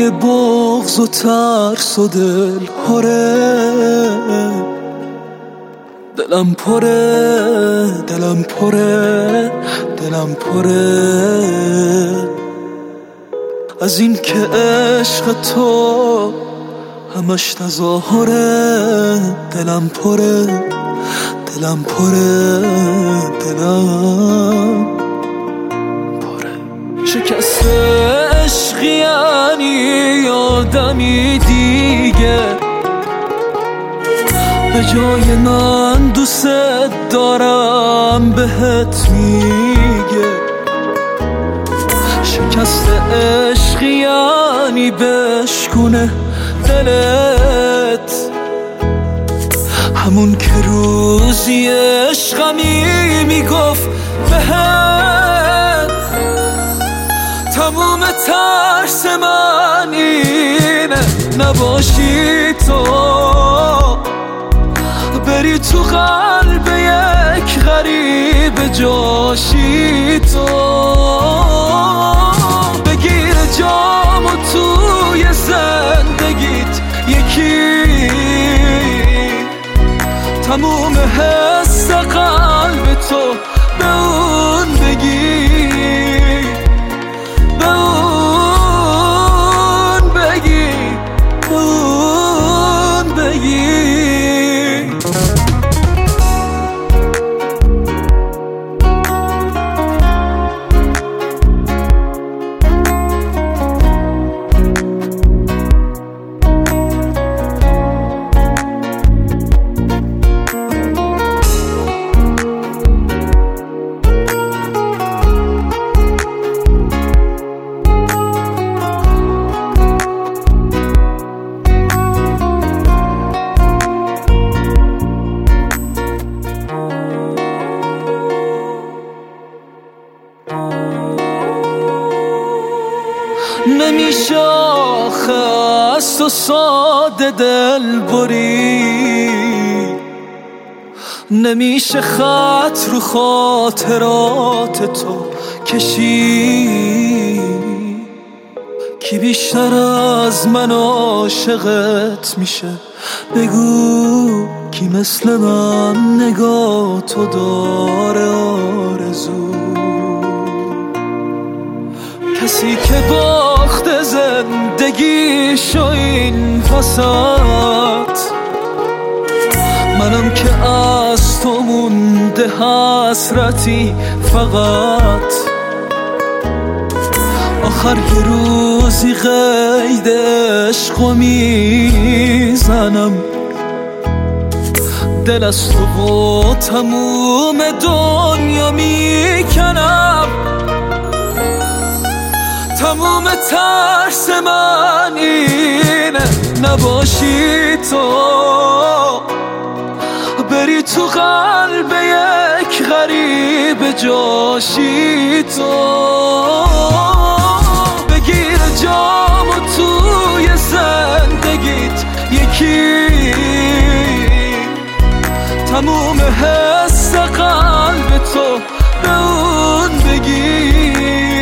بوی بغض و ترس و دل پره، دلم پره، دلم پره، دلم پره از این که عشق تو همش تظاهره. دلم پره، دلم پره، دلم پره. شکست عشق یعنی آدمی دیگه به جای من دوست دارم بهت میگه. شکست عشق یعنی بشکونه دلت، همون که روزی عشقمی میگفت بهت. تموم ترس من اینه نباشی تو، بری تو قلب یک غریب جاشی تو. بگیر جامو توی زندگیت یکی، تموم حس قلب تو به اون بگی، به اون بگی، به اون بگی. نمیشه آخه از تو ساده دل بری، نمیشه خط رو خاطرات تو کشی. کی بیشتر از من عاشقت میشه بگو، کی مثل من نگاه تو داره آرزو. کسی که باخت زندگیشو این وسط، منم که از تو مونده حسرتی فقط. آخر یه روزی قید عشقو میزنم، دل از تو و تموم دنیا میکنم. تموم ترس من اینه نباشی تو، بری تو قلب یک غریب جاشی تو. بگیر جامو توی زندگیت یکی، تموم حس قلب تو به اون بگی،